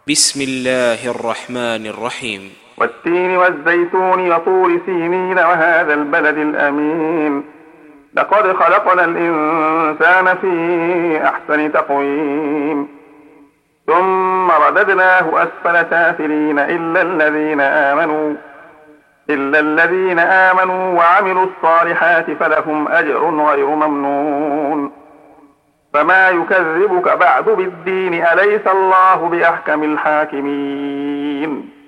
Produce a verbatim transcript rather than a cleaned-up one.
بسم الله الرحمن الرحيم. والتين والزيتون وطور سينين وهذا البلد الأمين لقد خلقنا الإنسان في أحسن تقويم ثم رددناه أسفل سافلين إلا الذين آمنوا إلا الذين آمنوا وعملوا الصالحات فلهم أجر غير ممنون فما يكذبك بعد بالدين أليس الله بأحكم الحاكمين.